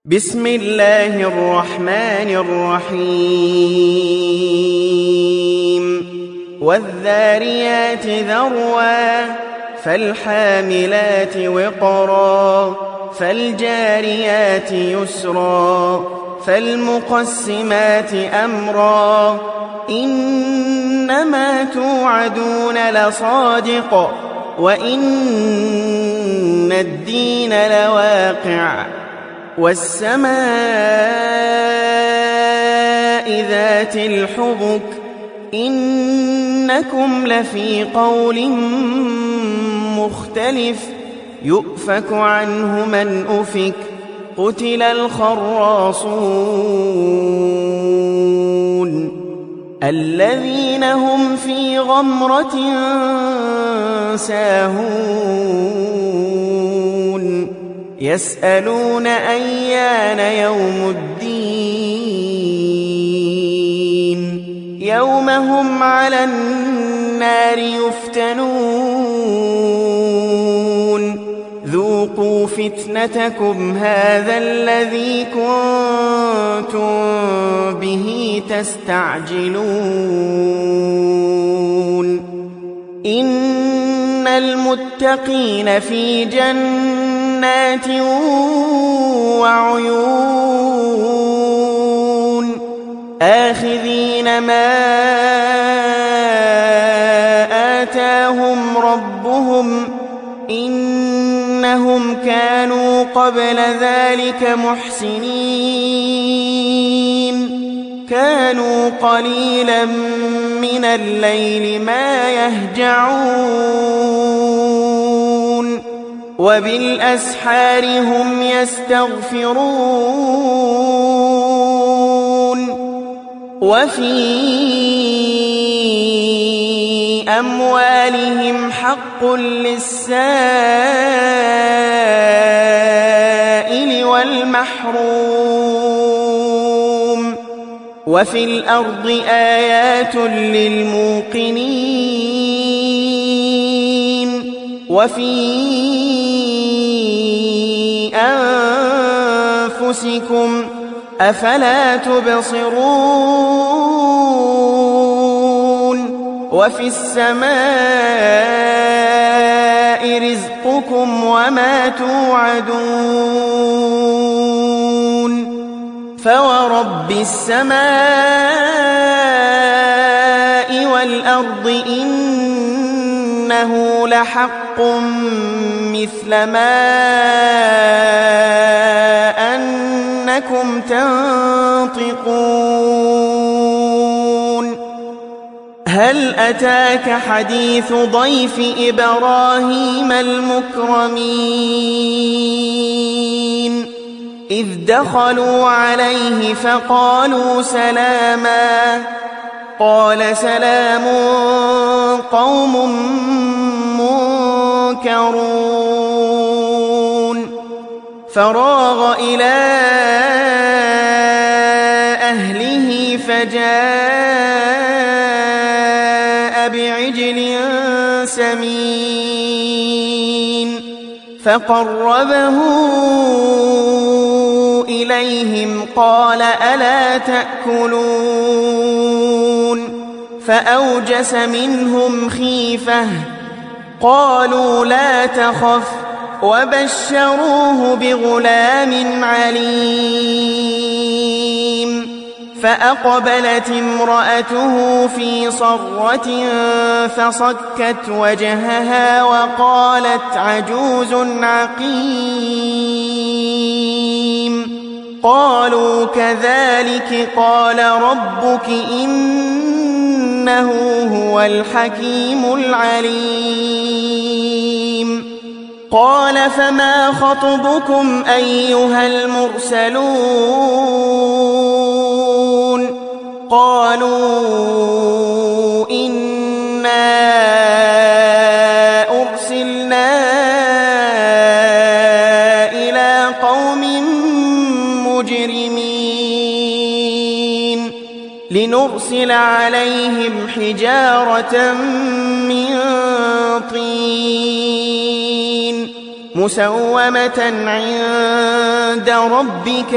بسم الله الرحمن الرحيم والذاريات ذروا فالحاملات وقرا فالجاريات يسرا فالمقسمات أمرا إنما توعدون لصادق وإن الدين لواقع والسماء ذات الحبك إنكم لفي قول مختلف يؤفك عنه من أفك قتل الخراصون الذين هم في غمرة ساهون يسألون أيان يوم الدين يوم هم على النار يفتنون ذوقوا فتنتكم هذا الذي كنتم به تستعجلون إن المتقين في جنات وعيون آخذين ما آتاهم ربهم إنهم كانوا قبل ذلك محسنين كانوا قليلا من الليل ما يهجعون وبالأسحار هم يستغفرون وفي أموالهم حق للسائل والمحروم وفي الأرض آيات للموقنين وفي أنفسكم أفلا تبصرون وفي السماء رزقكم وما توعدون فورب السماء والأرض إنه لحق مثل ما أنكم تنطقون هل أتاك حديث ضيف إبراهيم المكرمين إذ دخلوا عليه فقالوا سلاما قال سلام قوم منكرون فراغ إلى أهله فجاء بعجل سمين فقربه إليهم قال ألا تأكلون فأوجس منهم خيفة قالوا لا تخف وبشروه بغلام عليم فأقبلت امرأته في صرة فصكت وجهها وقالت عجوز عقيم قالوا كذلك قال ربك إنه هو الحكيم العليم قال فما خطبكم أيها المرسلون قالوا إنا أرسلنا إلى قوم مجرمين لنرسل عليهم حجارة من طين مسومة عند عند ربك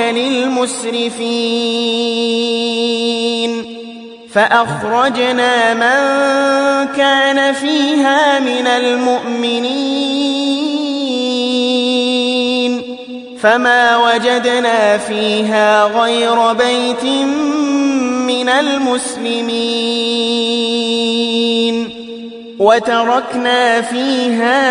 للمسرفين فأخرجنا من كان فيها من المؤمنين فما وجدنا فيها غير بيت من المسلمين وتركنا فيها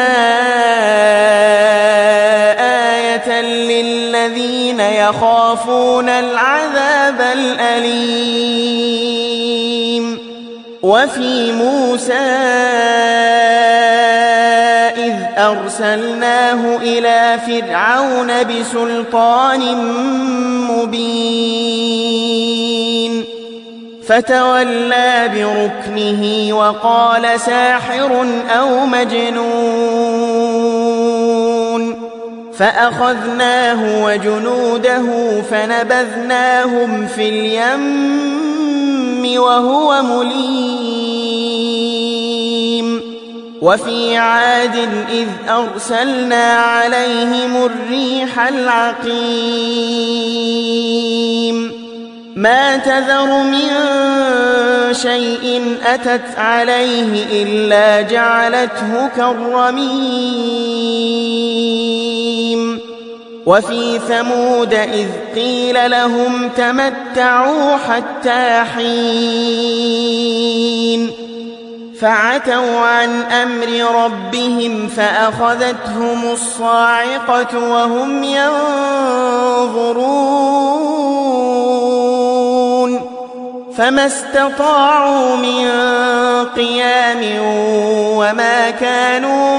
آية للذين يخافون العذاب الأليم وفي موسى إذ أرسلناه إلى فرعون بسلطان مبين فتولى بركنه وقال ساحر أو مجنون فأخذناه وجنوده فنبذناهم في اليم وهو مليم وفي عاد إذ أرسلنا عليهم الريح العقيم ما تذر من شيء أتت عليه إلا جعلته كالرميم وفي ثمود إذ قيل لهم تمتعوا حتى حين فعتوا عن أمر ربهم فأخذتهم الصاعقة وهم ينظرون فما استطاعوا من قيام وما كانوا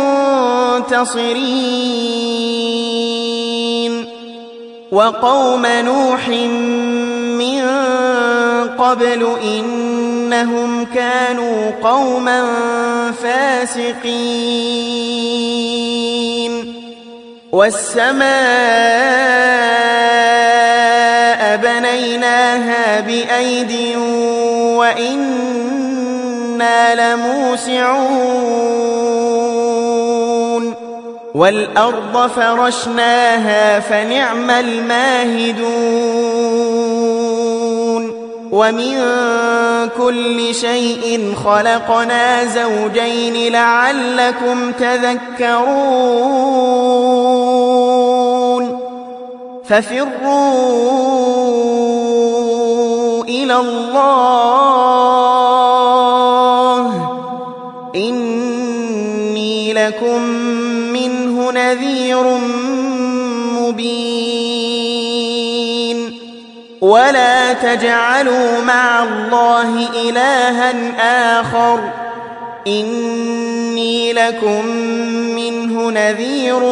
منتصرين وقوم نوح من قبل إنهم كانوا قوما فاسقين والسماء بنيناها بأيد وإنا لموسعون والأرض فرشناها فنعم الماهدون ومن كل شيء خلقنا زوجين لعلكم تذكرون ففروا إلى الله إني لكم منه نذير مبين ولا تجعلوا مع الله إلها آخر إني لكم منه نذير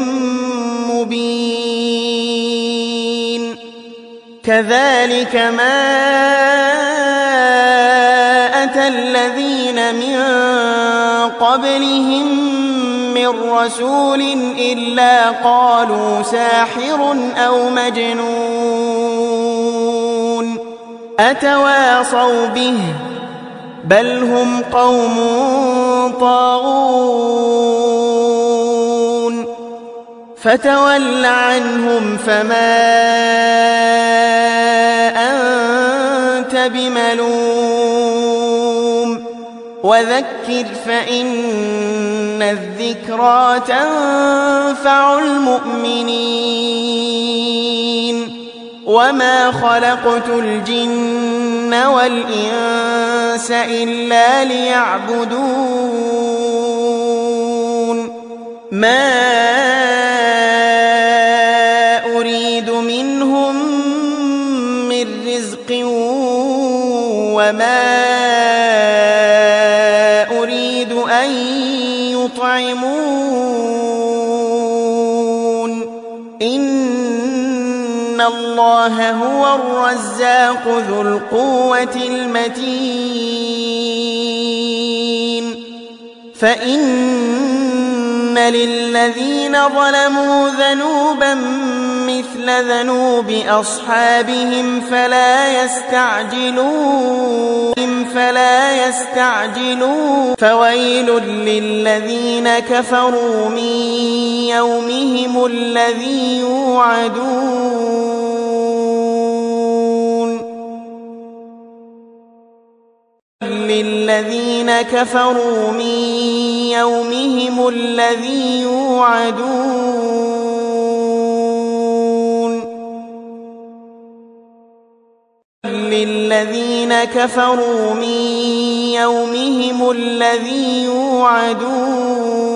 مبين كذلك ما أتى الذين من قبلهم من رسول إلا قالوا ساحر أو مجنون أتواصوا به بل هم قوم طاغون فتول عنهم فما أنت بملوم وذكر فإن الذكرى تنفع المؤمنين وما خلقت الجن والإنس إلا ليعبدون ما أريد منهم من رزق وما أريد أن يطعمون إن الله هو الرزاق ذو القوة المتين فإن للذين ظلموا ذنوبا مثل ذنوب أصحابهم فلا يستعجلون فويل للذين كفروا من يومهم الذي يوعدون للذين كفروا من يومهم الذي يوعدون للذين كفروا من يومهم الذي يوعدون